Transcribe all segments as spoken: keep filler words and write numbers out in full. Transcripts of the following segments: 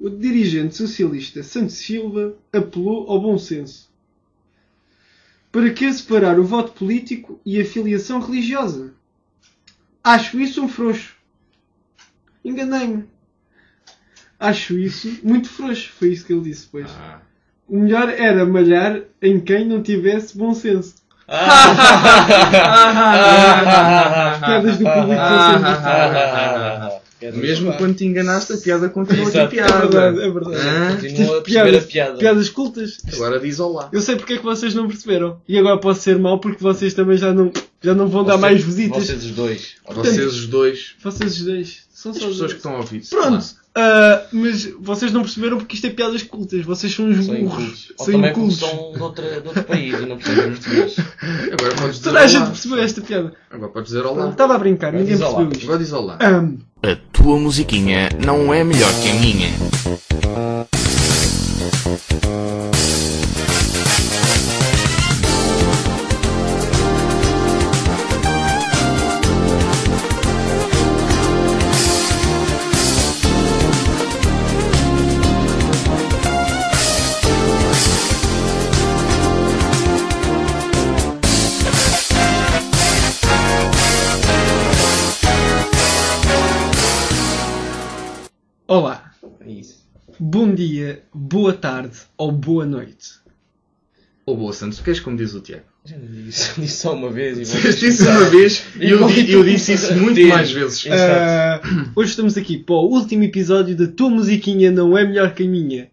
o dirigente socialista Santos Silva apelou ao bom senso. Para que separar o voto político e a filiação religiosa? Acho isso um frouxo. Enganei-me. Acho isso muito frouxo. Foi isso que ele disse depois. Ah. O melhor era malhar em quem não tivesse bom senso. Piadas do público estão sempre fora. Mesmo quando te enganaste, a piada continua a ter piada. É verdade, é verdade. Ah, continua a perceber piadas, a piada. Piadas cultas. Agora diz olá. Eu sei porque é que vocês não perceberam. E agora posso ser mau porque vocês também já não, já não vão vocês, dar mais visitas. Vocês os dois. Vocês os dois. Vocês os dois. São As só pessoas dois. que estão a ouvir. Pronto. Uh, mas vocês não perceberam porque isto é piadas cultas. Vocês são uns São burros. incultos. Ou São também incultos. porque são de, outra, de outro país e não percebem português. Agora podes dizer Toda a olá. gente percebeu esta piada. Agora podes dizer olá. Estava a brincar, Agora ninguém diz olá. percebeu isto. Agora diz olá. Um, A tua musiquinha não é melhor que a minha. olá. É isso. Bom dia, boa tarde ou boa noite. Ô boa Santos, tu queres como diz o Tiago? Já não disse, disse só uma vez e Disse isso uma vez e eu, di- eu disse isso muito mais vezes. Exato. Uh, hoje estamos aqui para o último episódio da Tua Musiquinha Não É Melhor Que a Minha.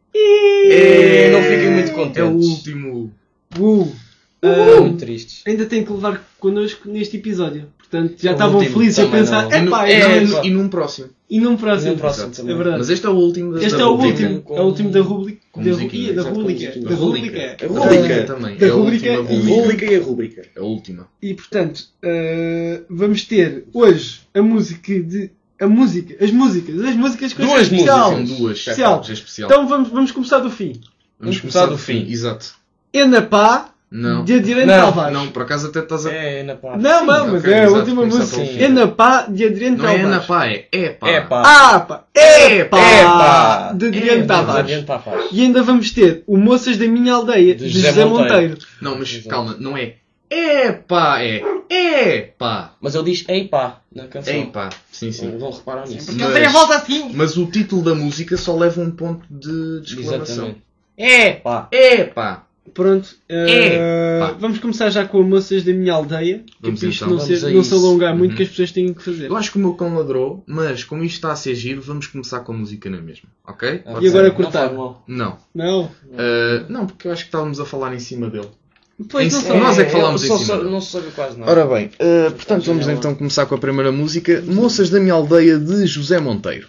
E não fiquem muito contentes. É o último. Uh, Estou uh, muito tristes. ainda tem que levar connosco neste episódio. Portanto, já O estavam último felizes a também pensar, não. E no- epá, é, é, no- e num próximo. e num próximo. E num próximo Exato. também. É verdade. Mas este é o último da Este da é o rubrica. último, com- é o último da rubrica. com Da musiquinha, rubrica. Da exato, com rubrica. musiquinha. Da Rubrica. rubrica. A A rubrica. rubrica também. Da é a rubrica última e- rubrica. Rubrica e a rubrica. É a última. E portanto, uh, vamos ter hoje a música de. A música, as músicas, as músicas que eu Duas achei especial. São duas. Especial. É especial. Então vamos, vamos começar do fim. Vamos começar começar do do fim. Exato. Enapá Não. de Adriano Não, Tavares. Não, por acaso até estás a... É, na pá. Não, não, Sim, mas ok, é a exato, última começar música. pelo fim. Enapá de Adriano Não é Tavares. na pá, é epá. É pá. Ah, pá! Epá! Epá! De Adriano Epá. Tavares. Adriano Tavares. E ainda vamos ter o Moças da Minha Aldeia, de, De José, José Monteiro. Monteiro. Não, mas Exato. calma, não é epá, é epá. Mas ele diz ei pá na canção. Epá. Sim, sim. Não reparar nisso. Porque ele tem a volta assim. Mas o título da música só leva um ponto de, de exclamação. Exatamente. É pá. Epá. Pronto, eh, Epá. vamos começar já com a Moças da Minha Aldeia. Que Vamos para isto então. não, Vamos ser, a não se isso. alongar muito, Uhum. que as pessoas têm que fazer. Eu acho que o meu cão ladrou, mas como isto está a ser giro, vamos começar com a música na mesma, ok? Ah, Pode E agora ser? cortar? Não faz mal. Não. Não? Uh, não, porque eu acho que estávamos a falar em cima dele. Pois não Em- são. Nós é que falámos eu só em cima sou- dele. Não se sabe quase nada. Ora bem, uh, portanto vamos então começar com a primeira música, Moças da Minha Aldeia, de José Monteiro.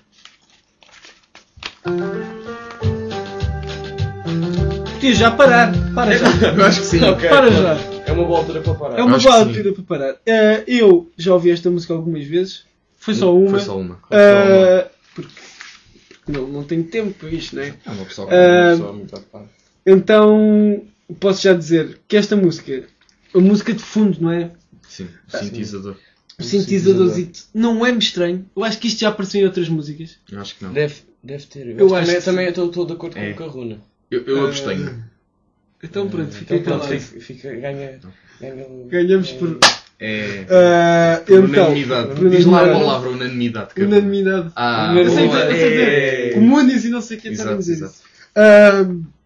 Podias já parar. Para já. Eu acho que sim. Ok, Para pronto. já. É uma boa altura para parar. É uma Acho boa que sim. altura para parar. Eh, eu já ouvi esta música algumas vezes. Foi só uma. Foi só uma. Eh, porque porque não, não tenho tempo para isto, não é? É uma pessoa Ah, Uma pessoa muito ocupada. Então posso já dizer que esta música, a música de fundo, não é? Sim, o sintetizador. O sintetizadorzito não é-me estranho. Eu acho que isto já apareceu em outras músicas. Eu acho que não. Deve, deve ter. Eu, Eu acho acho que que também estou estou de acordo É. com o Carruna. Eu, eu abstenho. Então pronto, fica Então, calado. pronto, fica, fica, ganha, ganha, Ganhamos por. É. Ah, por então, unanimidade. por Diz lá a unanimidade. palavra unanimidade. cara. Unanimidade. Ah, eu sei, boa. eu sei dizer. É. Comunes e não sei o que Exato, estava a dizer exato. isso. Ah,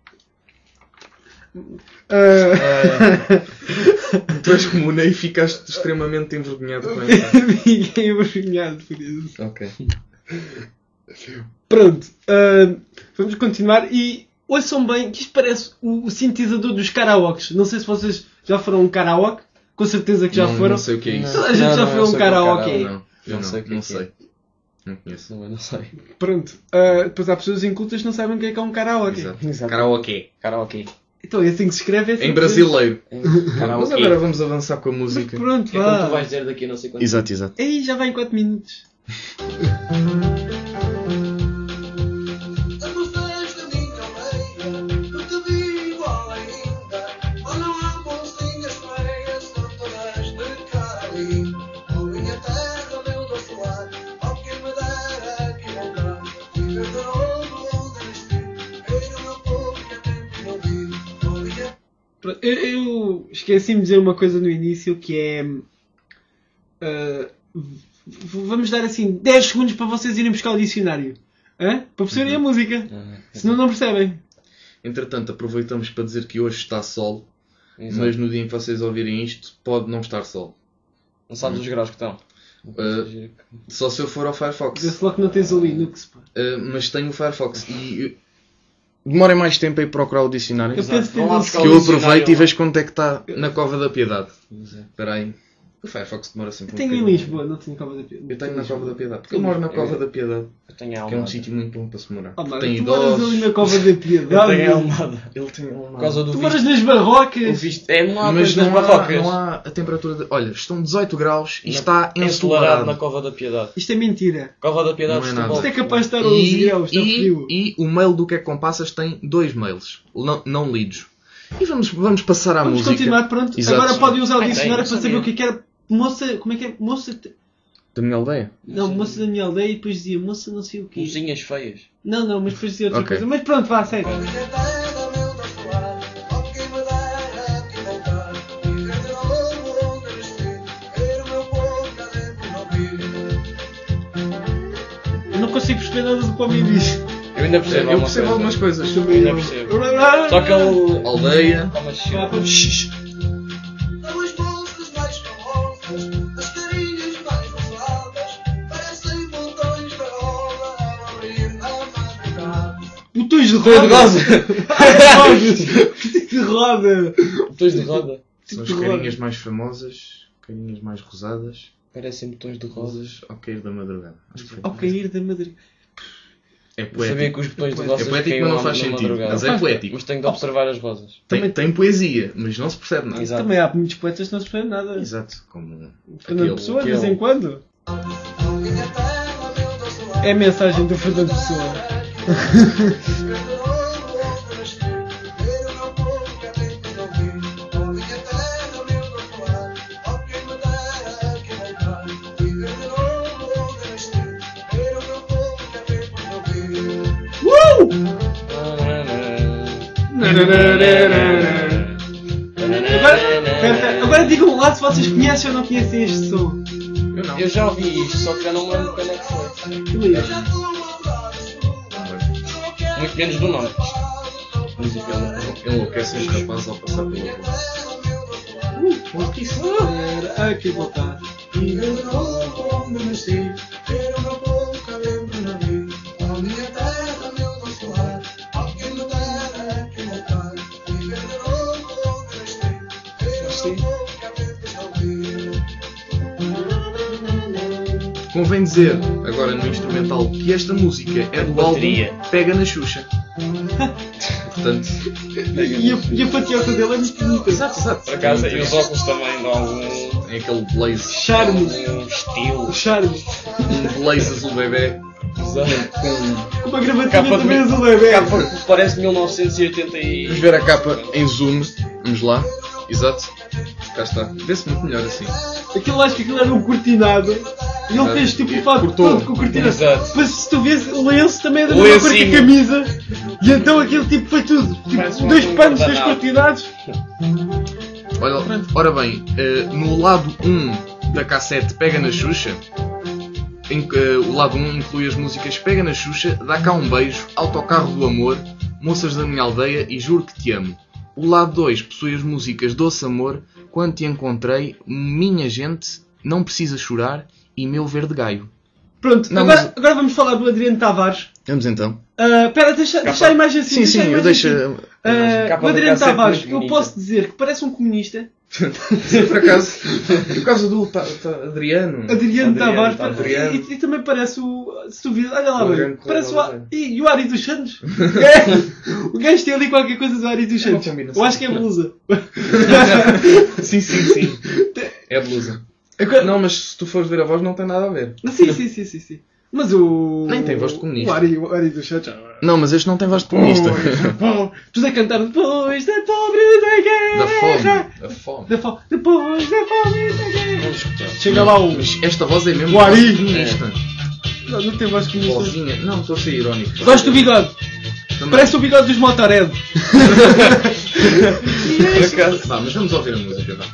ah, Tu és comuna e ficaste extremamente envergonhado com essa. Fiquei envergonhado por isso. Ok. Pronto, ah, vamos continuar e ouçam bem que isto parece o, o sintetizador dos karaokes. Não sei se vocês já foram a um karaoke, com certeza que já não, foram. Não sei o que é isso. Toda a gente Não, já não, foi eu a um sei qual karaoke. karaoke. Não, eu Não não, sei o que não é que é. sei. Não conheço. Não, eu não sei. Pronto, ah, depois há pessoas incultas que não sabem o que é que é um karaoke. Exato. Exato. Karaoke. Karaoke. Então é assim que se escreve. É assim Em que brasileiro. É. Mas Karaoke. agora vamos avançar com a se- música. Pronto, É como vá. tu vais dizer daqui a não sei quanto. Exato, exato. Aí já vai em quatro minutos. As moças da minha aldeia, não te digo ainda, mas não há bolsinhas feias, são todas de carinho. Oh, minha terra, meu doce lar, oh, quem me dera que voltar, viver de novo Eu, eu esqueci-me de dizer uma coisa no início que é... Uh, v- vamos dar assim dez segundos para vocês irem buscar o dicionário. Hã? Para perceberem a música. Ah, Senão não percebem. Entretanto, aproveitamos para dizer que hoje está sol, exato. mas no dia em que vocês ouvirem isto, pode não estar sol. Não sabes os graus que estão. Uh, só se eu for ao Firefox. Vê-se logo que não tens o Linux. Pá. Uh, mas tenho o Firefox e eu... demorem mais tempo a ir procurar o dicionário. Eu penso que Vão lá tens buscar Que o eu dicionário. aproveito e vejo quanto é que está na Cova da Piedade. Exato. Espera aí. O Firefox demora sempre Eu um tenho em bocadinho. Lisboa, não tenho Cova da Piedade. Eu tenho na Cova da Piedade. Porque eu moro na Cova da Piedade. Eu tenho a Que é um Almada. sítio muito bom para se morar. Oh, mano, Tem tu moras ali idosos. na Cova da Eu Piedade. tenho a Almada. Ele tem um Por causa do Tu visto. moras nas O barrocas. visto. É, não há Mas coisa nas não há, barrocas. não há a temperatura de... Olha, estão dezoito graus e Na- está ensolarado ensolarado. na Cova da Piedade. Isto é mentira. Cova da Piedade Não é Setúbal. nada. Isto é capaz de estar a onze E, graus, está e, frio. e o mail do Que é que Compassas tem dois mails não, não lidos. E vamos, vamos passar à Vamos música. continuar, pronto. Exato. Agora podem usar o Ai, tem, dicionário não para saber sabia. o que é que era. Moça, como é que é? Moça. te- Da minha aldeia? Não, moça da minha aldeia e depois dizia moça não sei o quê. Cozinhas feias. Não, não, mas depois dizia outra Ok. coisa. Mas pronto, vá, segue. Eu não consigo perceber nada do que o homem diz. Eu ainda percebo Eu alguma percebo coisa. algumas coisas. Eu ainda percebo. Só que ele... Aldeia. Toma cheiro. As bolsas mais famosas, as carinhas mais rosadas, parecem botões de roda a abrir na madrugada. Botões de Botões de roda. roda. Botões de roda. Botões de roda. São as Tipo carinhas mais famosas, carinhas mais rosadas, Parecem botões de rosa. rosas ao cair da madrugada. Acho que foi. Ao cair da madrugada. É Eu sabia poético. que os botões de É rosas poético, caíam mas não lá faz na sentido. madrugada. Mas é poético. Mas tenho de observar as rosas. Tem, tem poesia, mas não se percebe nada. Exato. Também há muitos poetas que não se percebem nada. Exato. Como Fernando aquele- Pessoa, de vez aquele- em quando. Minha terra, meu doce lar, É a mensagem do Fernando Pessoa. ver o meu povo que é tempo de ouvir. Oh, minha terra, meu doce lar, oh, quem me dera que voltar e ver de novo onde eu estive. Ver o meu povo que é tempo de ouvir. Agora, agora digam lá se vocês conhecem ou não conhecem este som. Eu não. Eu já ouvi isto, só que já não me lembro quando é que foi. Que lindo. Já estou a mudar de sua, Muito menos do nome. Música enlouquece um rapaz ao passar pela rua. Ah, que vontade. e ver de novo onde nasci. Ver o meu povo que é tempo de ouvir. Oh, minha terra, meu doce lar, oh, quem me dera que voltar e ver de novo onde eu estive. Ver o meu povo que é tempo de ouvir. Convém dizer, agora no instrumental, que esta música é do Bateria. álbum Pega na Xuxa. Portanto, E a, e a patioca dele é muito bonita. exato, exato. Por acaso, e os óculos também dão algum, É aquele blaze, Charme. algum estilo. Charme. um blaze azul bebê Exato. com... Com uma gravatinha Capa de- também azul bebê. Capa que parece mil novecentos e oitenta e... Vamos ver a capa em zoom. Vamos lá. Exato. Cá está. Vê-se muito melhor assim. Aquilo acho que aquilo era um cortinado. E ele Exato. fez tipo o fato Cortou. todo com o cortinado. Exato. Mas se tu vês o lenço também é da mesma cor que a Lencinho. camisa. E então aquilo tipo foi tudo. Parece Tipo, um- dois um panos, dois guardanapo. cortinados. Olha, ora bem, eh, no lado um da cassete Pega na Xuxa, em que, eh, o lado um inclui as músicas Pega na Xuxa, Dá cá um beijo, Autocarro do Amor, Moças da Minha Aldeia e Juro que Te Amo. O lado dois possui as músicas Doce Amor, Quando Te Encontrei, Minha Gente, Não Precisa Chorar e Meu Verde Gaio. Pronto, Não, agora, mas- agora vamos falar do Adriano Tavares. Vamos então. Ah, Espera, deixa, deixa a imagem assim. Sim, deixa a sim, eu imagem deixo... assim. Ah, Capa o da Adriano cassete Tavares, muito eu bonita. posso dizer que parece um comunista. Por acaso, por causa do ta, ta, Adriano. Adriano, Adriano, Tavares. tá, E, e- e também parece o. Se tu vir, olha lá, O bem, Adriano parece o. Correia E, e o Ari dos Santos? É, o gajo tem ali qualquer coisa do Ari dos É uma Santos. combinação. Eu acho que é blusa. Sim, sim, sim. É blusa. Agora- Não, mas se tu fores ver a voz não tem nada a ver. Sim, sim, sim, sim, sim. Mas o. Nem tem voz de comunista. O Ari, o Ari dos Santos. Não, mas este não tem voz de comunista. Tudo a cantar depois da pobre da guerra. Da fome. Da fome. Da fome. Depois da fome da guerra. Vamos escutar. Chega lá o. Mas esta voz é mesmo O Ari. voz comunista. Não, não tem voz comunista. Vozinha. Não, estou a ser irónico. Gosto do bigode. Também. Parece o bigode dos Motorhead. Por acaso. Vá, mas vamos ouvir a música, vá.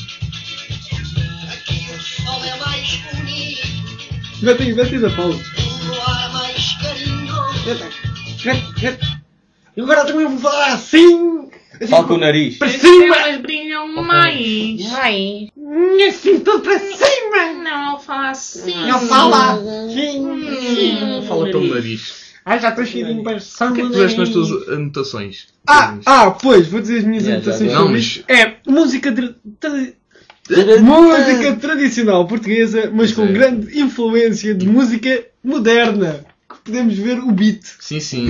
Aqui o sol é mais bonito, Mete aí, mete aí da pausa. o luar mais carinhoso. E agora também vou falar assim. Fala com o nariz. Para cima. Elas brilham mais. Mãe, Assim, tudo para cima. Não, fala assim. Não fala. Hum, Fala pelo nariz. Ah, já estou cheirinho para cima. O que é que tu deste nas tuas anotações? Ah, ah, pois, vou dizer as minhas Já, já, anotações já. sobre Não, isto. É música de... tra- Música tradicional portuguesa, mas com Pois é. grande influência de música moderna. Que podemos ver o beat. Sim, sim.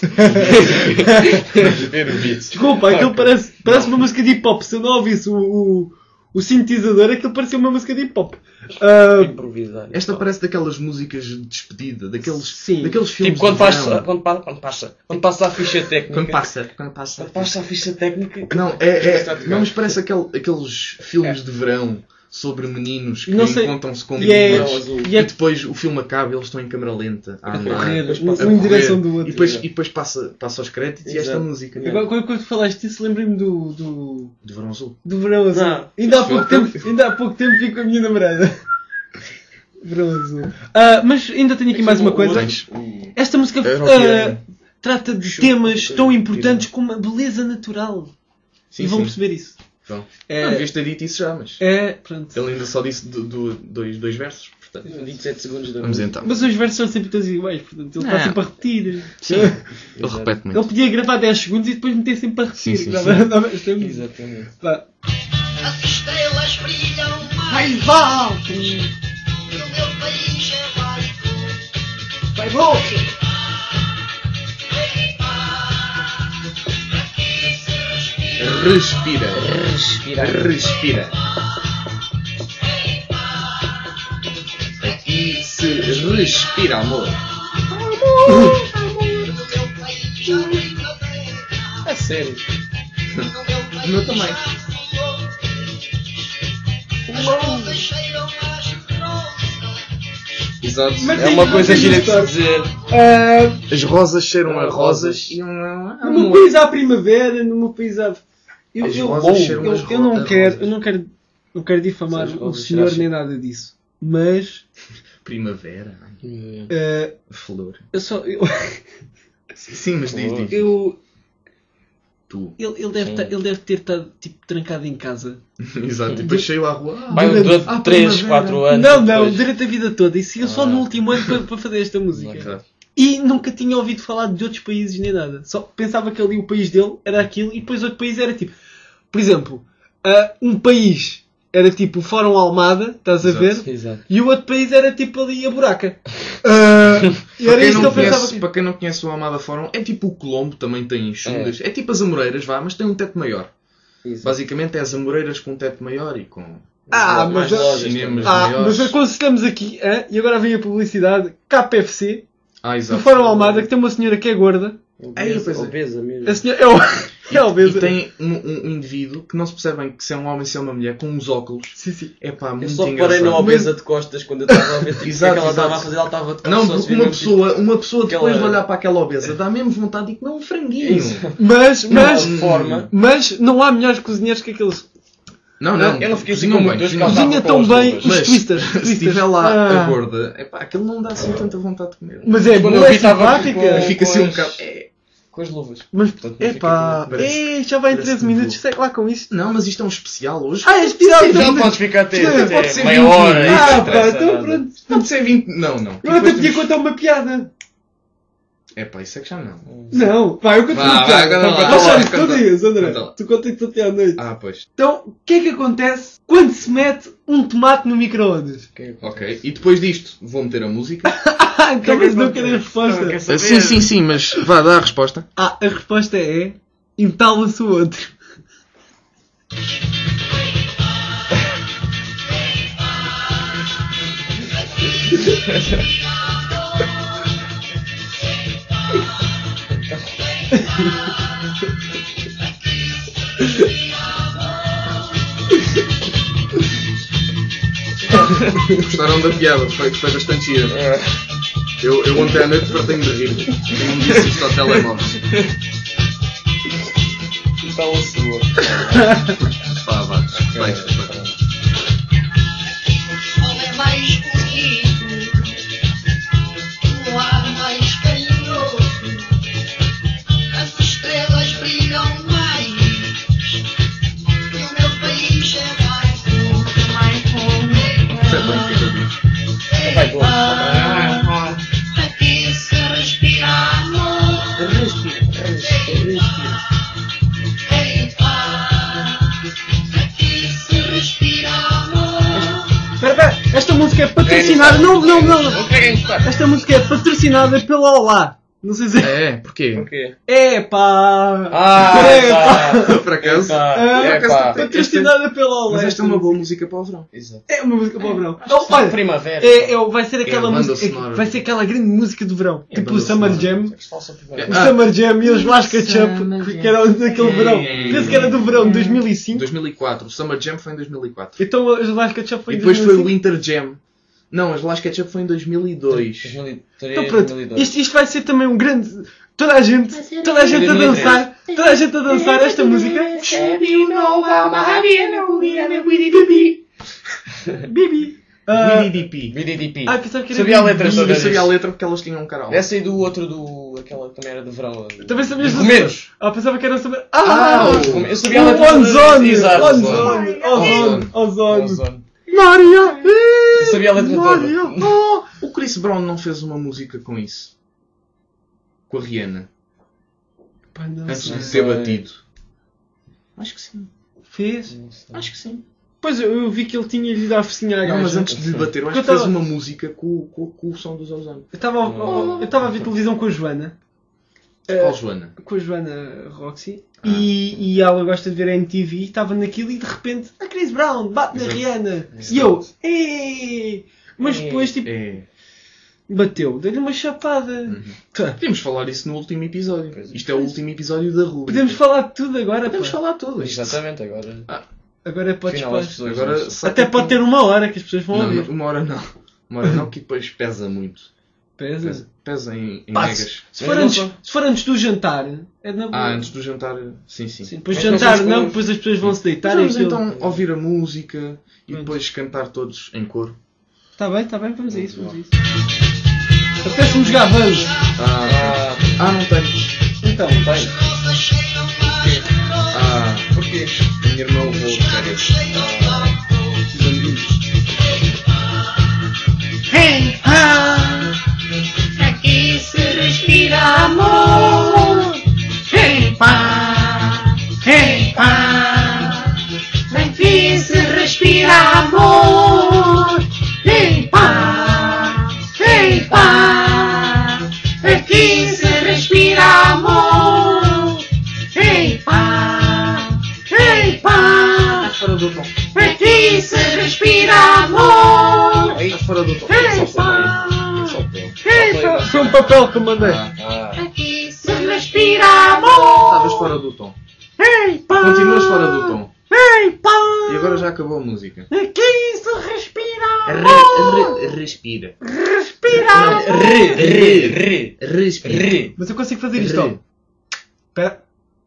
Ver o beat. Desculpa, aquilo parece, parece uma música de hip hop. Se eu não ouvisse o, o, o sintetizador, aquilo parecia uma música de hip hop. Ah, Improvisar. Esta parece daquelas músicas de despedida, daqueles, Sim. daqueles filmes Tipo quando de passa, verão. quando, pa- quando passa, quando passa a ficha técnica. Quando passa, quando passa. Quando passa a ficha técnica. Não, é, Está a é, tocar. não, mas parece aquele, aqueles filmes de verão sobre meninos que Não sei. encontram-se com E é- meninas azul. e é- e depois o filme acaba e eles estão em câmera lenta a andar, correr, a um correr, em direção do outro. e depois, Exato. e depois passa, passa aos créditos e esta Exato. música Agora, quando, quando falaste disso, lembrei-me do, do, de verão azul. do verão azul. Não. Ainda, há pouco tempo, ainda há pouco tempo fico com a minha namorada. Verão azul. Ah, mas ainda tenho aqui mais uma coisa. Tens. Esta música Era o que era. ah, trata de temas tão importantes como a beleza natural. Sim, e vão sim. perceber isso. Vão. É- Não devias ter dito isso já, mas É, pronto. ele ainda só disse do, do- dois, dois versos. Portanto, vinte e sete segundos da vamos música. então. Mas os versos são sempre todos iguais, portanto ele está Não. sempre a repetir. Sim, ele repete muito. Ele podia gravar dez segundos e depois meter sempre a repetir. Sim, sim, Grava- sim. grava- isto é muito- Exatamente. Vá. as estrelas brilham mais Mais alto! e o meu país é válido. Vai volta! Respira. Respirar. Respira. Aqui se respira, amor. No meu país há primavera, A sério. no meu país O meu também. há flores. As rosas cheiram as rosas. Exato. Mas É tem- uma mas coisa tem gira de história. se dizer. Ah, As rosas cheiram a Ah, rosas rosas. e um no meu país há primavera, no meu país há. Eu, As eu, rosas eu, cheiram eu, as eu não ro- quero, rosas. eu não quero, não quero difamar As o rosas senhor cheiram- nem nada disso. Mas primavera. ah, Flor. eu só. Eu, Sim, mas diz, diz. eu- Tu. ele, ele, deve Sim. ta- ele deve ter estado tipo, trancado em casa. Exato. E depois saiu à rua. Ah, Vai Durante- durante Ah, três, primavera. quatro anos. não, não, depois. durante a vida toda. E saiu só Ah. no último ano para, para fazer esta música. Exato. E nunca tinha ouvido falar de outros países nem nada. Só pensava que ali o país dele era aquilo e depois outro país era tipo. Por exemplo, ah, um país era tipo o Fórum Almada, estás a Exato. ver? Exato. E o outro país era tipo ali a buraca. Ah, e Para era quem, isso que não eu pensava. conhece, para quem não conhece o Almada Fórum, é tipo o Colombo, também tem chungas. É. tipo as Amoreiras, vá, mas tem um teto maior. Exato. Basicamente é as Amoreiras com um teto maior e com Ah, Mais mas, lojas cinemas também. ah, maiores. mas aconselhamos aqui, ah, e agora vem a publicidade, K F C, Ah, do exato. Fórum Almada, que tem uma senhora que é gorda. Aí, Obesa, pois é. obesa mesmo. A senhora é, o, é obesa. E tem um, um- um indivíduo que não se percebem que se é um homem ou se é uma mulher, com uns óculos. Sim, sim. É pá, Eu muito só engraçado. reparei na obesa de costas quando eu estava a ver tipo, o que é Exato, que ela estava exato. a fazer. Ela estava de costas. Não, só se porque via uma mesmo, pessoa, uma pessoa depois Aquela- de olhar para aquela obesa dá mesmo vontade de comer um franguinho. Isso. Mas, mas, de forma. mas não há melhores cozinheiros que aqueles. Não, não. Eu não fiquei assim cozinham com bem, muito dois cozinham calçados. Cozinha com tão as bem luvas. os Mas twistas. se twistas. estiver lá Ah. a gorda, epá, aquilo não dá assim tanta vontade de comer. Mas é Quando boa, eu é vi, estava simpática. com- E fica assim um as- bocado. É. Com as luvas. Mas, Portanto, não epá, fica parece- ei, já vai em parece treze que minutos, vou. segue lá com isto. Não, mas isto é um especial hoje. Ah, é especial, Pode ser então. Não vinte, podes ficar até, Pode até ser meia vinte hora. minutos. isso Ah, não pá, interessa então nada. pronto. Pode ser vinte. Não, não. Eu até podia contar uma piada. É pá, isso é que já não. Não, vai, eu conto Vá, uma vai, piada. agora lá, Nós vai, sabes conta lá. todos dias, André. Conta lá. Tu contas-te até à noite. Ah, pois. Então, o que é que acontece quando se mete um tomate no micro-ondas? Ok. E depois disto, vou meter a música. Ah, então mas não quero a resposta. Não quer saber. sim, sim, sim, mas vá, dá a resposta. Ah, a resposta é... entala-se o outro. Gostaram da piada, foi, foi bastante gira. É. Eu, eu ontem à noite fartei-me de rir. Eu não disse isto ao telemóvel. pela sua. Pá, vá. Bem, bem. Homem mais bonito, o ar mais carinhoso, as estrelas brilham mais, e o meu país é mais forte, mais forte. Foi bem o que eu disse. Vai, boa. Aqui se respira amor. Respira, respira, respira. Ei, pá, aqui se respira amor. Espera, espera, esta música é patrocinada. Não, não, não. Não querem gostar. Esta música é patrocinada pela Olá. Não sei se é. É, porquê? Porquê? É pá! Ah, é pá. Por acaso? É, É, pá. patrocinada pela Olá. Mas esta é uma boa música para o verão. Exato. É uma música para o verão. Acho que Oh, olha, primavera. é, é, vai ser aquela É a banda música. sonora. Vai ser aquela grande música do verão. É a tipo o banda Summer sonora. Jam. Eles falam sobre O primavera. Ah. Summer Jam e os Las Ketchup, Summer que Jam. que era daquele verão. É. Penso que era do verão de dois mil e cinco. dois mil e quatro. O Summer Jam foi em dois mil e quatro. Então os Las Ketchup foi E em depois foi o dois mil e cinco. Winter Jam. Não, as Las Ketchup foi em dois mil e dois. dois mil e três, Então pronto, dois mil e dois. isto, isto vai ser também um grande. Toda a gente, toda a gente a dois mil e três. dançar, toda a gente a dançar esta música. Bibi. Ah, B D D P. B D D P. ah, pensava que era Sabia a Bibi. letra Eu toda sabia a disso. letra porque elas tinham um canal. Essa e do outro do... Aquela que também era de verão. Também sabias Dos do- Romeiros. Ah, pensava que era sobre. Ah, Ah! o- Eu sabia a O letra toda disso. Ozone! Exato. Ozone! Ozone! Ozone! Ozone. Maria! Eu sabia a letra toda. Maria! Oh! O Chris Brown não fez uma música com isso? Com a Rihanna? Pá, não Antes sei. de ser batido? Acho que sim. Fez? Acho que sim. Pois eu, eu vi que ele tinha lhe dar a focinha à Não, mas gaja. antes de lhe bater, eu acho Eu que fez tava- uma música com, com, com o som dos Ozone. Eu estava eu estava a ver televisão com a Joana. Qual Joana? Com a Joana Roxy. E, e ela gosta de ver a M T V. Estava naquilo e de repente a Chris Brown bate na Exato. Rihanna. Exato. E eu, "Ei!" Mas Ei. depois tipo, É. bateu. Deu-lhe uma chapada. Uhum. Tá. Podemos falar isso no último episódio. Pois é. Isto é o último episódio da rubrica. Podemos falar de tudo agora. Podemos pá. falar tudo. Isto. Exatamente, agora. Agora podes Afinal, as falar. pessoas Agora não- sai Até aqui- pode ter uma hora que as pessoas vão Não, ouvir. uma hora não. Uma hora não, que depois pesa muito. Pesa. Pesa, pesa em, em Pá, megas. Se for, Mas antes, não se for antes do jantar, é na boa. Ah, antes do jantar, sim, sim. Sim, depois Mas do não jantar sei se não, vamos- depois as pessoas vão se deitar e Vamos aquilo. então ouvir a música e Hum. depois cantar todos em coro. Está bem, está bem, vamos a isso, vamos a isso. Apetece-me jogar vamos. Ah, Ah, ah, não tenho. Então, tem. Ah, porquê? A minha irmã levou de férias. Hey, ah, aqui se respira amor. Hey, pá, hey, pá, aqui se respira amor. Hey, pá, hey, pá, aqui se respira amor. Hey, pá, hey, pá, Estás fora do tom. aqui se respira amor. Estás fora do tom. Hey, Só pá, só tom. Ei, pá, foi um papel que eu mandei. Ah, Ah, aqui se respira amor. estavas fora do tom. Hey, pá, Continuas fora do tom. hey, pá, E agora já acabou a música. aqui se respira amor. Re, re, respira. Respira amor. Re, re, re, Respira. re. Mas eu consigo fazer isto, ó. Re. Espera.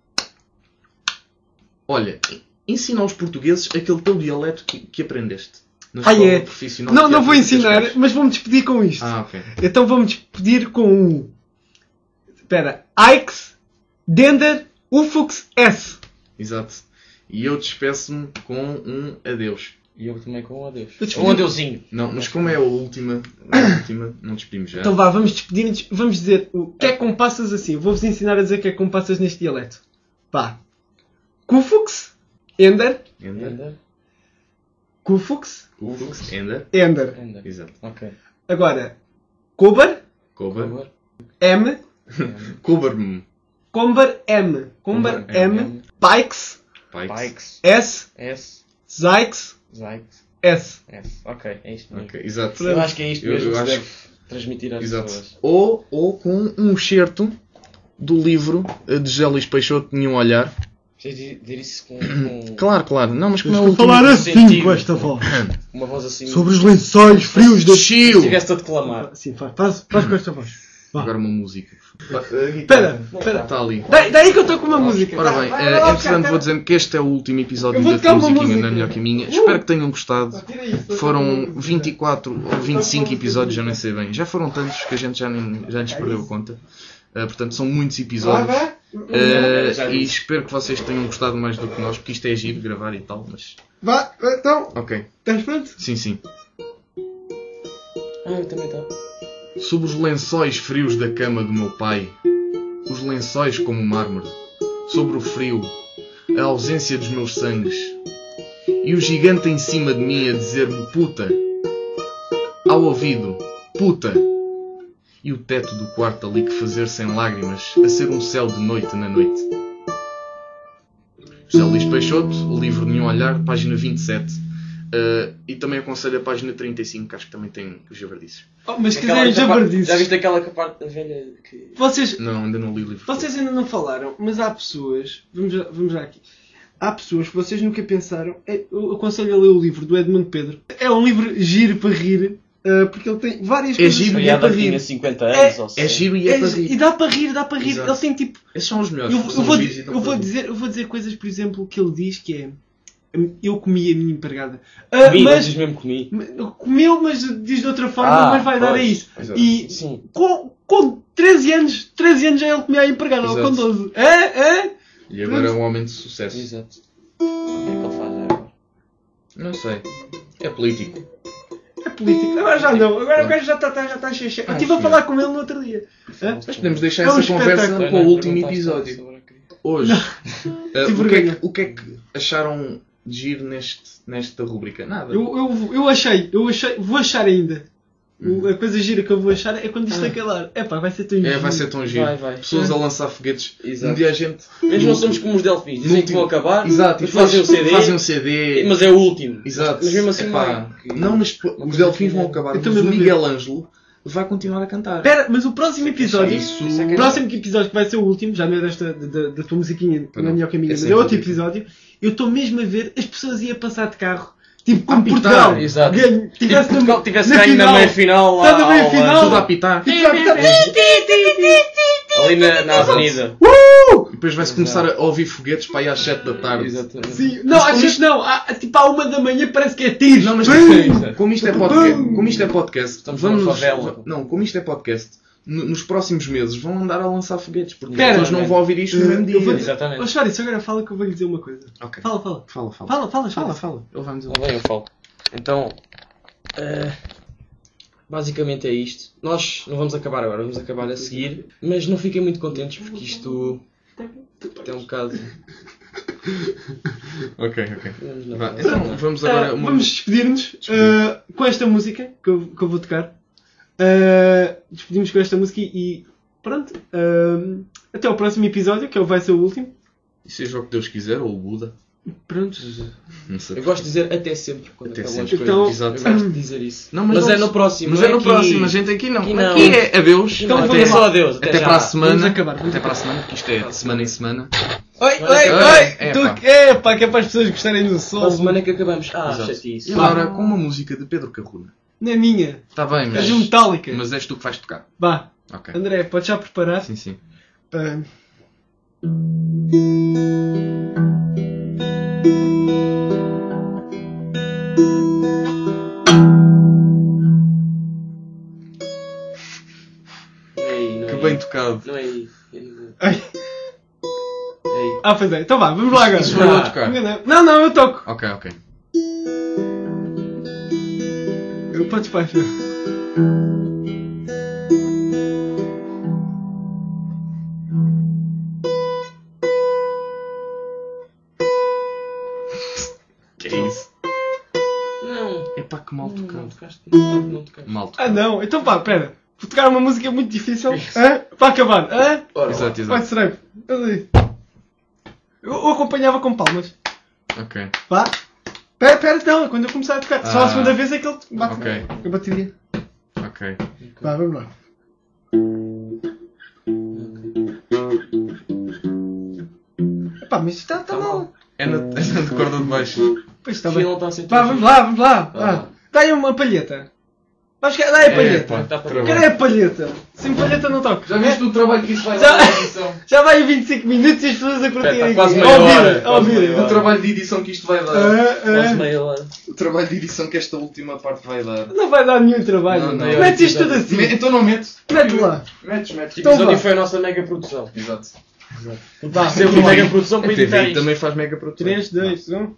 Olha, ensina aos portugueses aquele teu dialeto que, que aprendeste. Na Ah, escola é? profissional Não, de não vou teatro e ensinar, outras coisas. mas vou-me despedir com isto. Ah, ok. Então vou-me despedir com um. Espera. Aix, Dender, Ufux, S. Exato. E eu despeço-me com um adeus. E eu também com um adeus. Eu despedi- Um adeusinho. Não, mas como é a última, a última, não despedimos já. Então vá, vamos despedir-nos. Vamos dizer o que é que compassas assim. Eu vou-vos ensinar a dizer o que é que compassas neste dialeto. Vá. Kufux, Ender, Ender. Ender. Kufux, Ufux. Ender. Ender. Ender. Exato. Ok. Agora, Kober, Cover. Cover. M, Cover-me. Comber, M, Comber, Comber, M, M. Pikes, Pikes. Pikes. S, S. Zykes, Zykes. S. S. Ok, é isto mesmo. Ok, exato. Eu acho que é isto Eu- mesmo eu que se acho- deve transmitir às Exato. pessoas. Ou, ou com um excerto do livro eh, de José Luís Peixoto, Nenhum Olhar. Tens de dizer isso com, com Claro, claro. Não, mas como é o Vou último... falar último assim sentido. com esta voz. uma voz assim. Sobre os lençóis frios da Se estivesse a declamar. Sim, faz, faz, faz com esta voz. Vá. Agora uma música. Espera, espera. Está ali. Daí, daí que eu estou com uma música. Ora Vai, bem, vai, eh, vai lá entretanto buscar, vou dizendo que este é o último episódio Eu vou da tocar uma musiquinha música. Não é Melhor Que a Minha. Uh! Espero que tenham gostado. Tira isso, Foram vinte e quatro ou vinte e cinco episódios, já nem sei bem. Já foram tantos que a gente já, nem, já lhes perdeu a conta. Uh, portanto, são muitos Vai, episódios. vai. Uh, e espero que vocês tenham gostado mais do que nós, porque isto é giro, gravar e tal, mas... Vá, então, Ok, estás pronto? sim, sim. Ah, eu também estou. Sob os lençóis frios da cama do meu pai, os lençóis como mármore, sobre o frio, a ausência dos meus sangues, e o gigante em cima de mim a dizer-me puta, ao ouvido, puta, e o teto do quarto ali que fazer sem lágrimas, a ser um céu de noite na noite. José Luís Peixoto, o livro Nenhum Olhar, página vinte e sete. Uh, e também aconselho a página trinta e cinco, que acho que também tem os jabardices. Oh, mas se Aquela quiserem que a parte- Já jabardices, viste aquela que a parte da velha que... vocês, Não, ainda não li o livro. vocês ainda não falaram, mas há pessoas, vamos já, vamos já aqui, há pessoas que vocês nunca pensaram, é, eu aconselho a ler o livro do Edmundo Pedro. É um livro giro para rir, uh, porque ele tem várias É coisas. giro e é Criada para tinha rir. cinquenta É- anos ou É cem. giro e é, É, para rir. e dá para rir, dá para rir. Exato. Ele tem tipo. Esses são os melhores. Eu, são eu, vou, giros e dão eu, vou para rir. dizer, eu vou dizer coisas, por exemplo, que ele diz que é. Eu comi a minha empregada. Ah, Comi, mas. diz mesmo comi. Comeu, mas diz de outra forma, Ah, mas vai dar a pois. isso. Exato. E Sim. com, com treze anos, treze anos já ele comia a empregada, ou com Exato. doze. É, é? E agora é um homem de sucesso. Exato. O que é que ele faz já agora? Não sei. É político. É político. Agora já não, agora o gajo já está já tá cheio. Eu Ah, estive a sim. falar com ele no outro dia. Hã? Mas podemos deixar É um essa conversa espetáculo. para o último Perguntaste episódio. sobre a crise. Hoje. Uh, Tive o, que é vergonha. que, o que é que acharam de giro neste, nesta rubrica? Nada. Eu, eu, eu achei, eu achei, vou achar ainda. O- A coisa gira que eu vou achar é quando isto acabar. É pá, vai ser tão É, giro. vai ser tão giro. Vai, vai. Pessoas a lançar foguetes. Exato. Um dia a gente. Mesmo não somos como os delfins, dizem que vão acabar, Exato. mas E depois fazem o C D, Fazem um C D. mas é o último. Exato. Mas mesmo assim Epá, vai. Que- Não, mas pô, uma os coisa delfins que- vão acabar. Eu Mas também o vou ver. Miguel Ângelo vai continuar a cantar. Espera, mas o próximo episódio. Isso. O próximo episódio que vai ser o último, já não é desta da, da, da tua musiquinha, Pá, não é não. melhor que a minha, Esse mas é é outro ridículo. episódio. Eu estou mesmo a ver as pessoas iam passar de carro, tipo como A pitar, Portugal. exato. Ganho, tivesse Portugal na, tivesse na ganho na final. meia final lá, Está na meia ao final. lado. Tudo a apitar. E tu vai pitar. ali na, na avenida. E depois vai-se começar a ouvir foguetes para aí às sete da tarde. Exatamente. Sim. Não, Mas às como vezes não. Há, tipo à uma da manhã parece que é tiros. Não, mas Bum! como isto é podcast, como isto é podcast, Estamos vamos numa favela. va- não, como isto é podcast, no- nos próximos meses vão andar a lançar foguetes, porque Espera. as pessoas não vão ouvir isto no mesmo dia. Eu vou dizer, Exatamente. oh, Chori, se agora fala que eu vou lhe dizer uma coisa. Ok. Fala, fala. Fala, fala. Fala, fala, Fala, Chori. fala. Ele vai me dizer. Está bem, eu falo. Então, eh, basicamente é isto. Nós não vamos acabar agora, vamos acabar a seguir. Mas não fiquem muito contentes porque isto é um bocado. Ok, ok. Vamos na Vá, base. então vamos agora Ah, uma... vamos despedir-nos Despedir. ah, com esta música que eu, que eu vou tocar. Ah, despedimos com esta música e pronto. ah, até ao próximo episódio, que vai ser o último. E seja o que Deus quiser, ou o Buda. Pronto. Não sei. Eu gosto de dizer até sempre quando Até acabam as sempre. coisas. Então- Exato. Eu gosto de dizer isso. Não, mas mas é não- no próximo. Mas não é no aqui. próximo, a gente aqui não. Aqui não. Aqui é adeus. Não, Então até vamos só lá. adeus. Até, Até já. para a semana. Vamos acabar, vamos Até para a semana, porque isto é de semana em semana. Oi, Olha, oi, é, oi! é, Tu- pá. É pá, que é para as pessoas gostarem do Para a som. semana que acabamos. Ah, Exato. chatice. E agora com uma música de Pedro Carruna. Não é minha. Está bem, É mas, de Metallica. mas és tu que vais tocar. Vá, Ok. André, podes já preparar? Sim, sim. Ah, Não é aí, não é Que aí. bem tocado. Não é aí. Eu não- ai. É aí. Ah, pois é. Então vá, vamos lá agora. Isso foi eu a Ah. tocar. Não, não, eu toco. Ok, ok. Eu podes baixar. Que é isso? Não. É pá, que mal Não, não tocado. tocaste. Não, não tocaste. Mal Ah tocado. não, então pá, pera. Vou tocar uma música muito difícil. Hã? Para acabar. Hã? Ora, Exato, Vai, exato. Straight. Eu, eu acompanhava com palmas. Ok. Vá. Pera, pera, não, é quando eu começar a tocar. Só a Ah. segunda vez é que ele bate. Ok. Eu bateria. Ok. Vá, vamos lá. Epá, mas isto está tá Tá mal. mal. É na, é na corda de baixo. Pois está Afinal bem. está a ser Vá, vamos lá, vamos lá. Vá. Vá. Dá aí uma palheta. Vais que dá é palheta. pá, Tá para Eu quero é palheta. Sem palheta não toco. Já viste o trabalho que isso vai Já- dar na edição? Já vai em vinte e cinco minutos e as pessoas a curtirem Tá aqui. quase A meia ouvirem, hora, a quase ouvirem. meia O trabalho de edição que isto vai dar. Ah, Quase ah. meia hora. O trabalho de edição que esta última parte vai dar. Não vai dar nenhum trabalho. Não, não. Metes isto tudo assim. Me- Então não metes. Mete lá. Metes, metes. Este Então episódio vá. foi a nossa mega produção. Exato. Vá, Sempre mega produção para A editar T V isto. também faz mega produção. três, dois, um.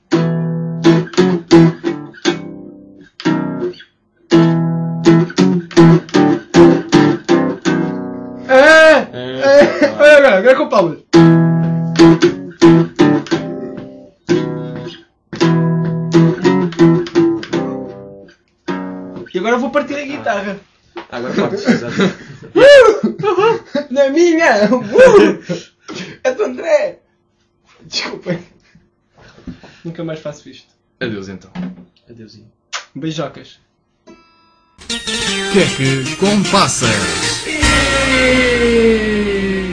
Ah! É, Olha agora, agora com palmas. E agora vou partir a guitarra. Agora partes, exato. Na minha! Uh! É do André! Desculpem. Nunca mais faço isto. Adeus então. Adeusinho. Beijocas. Que é que compassas? Ei!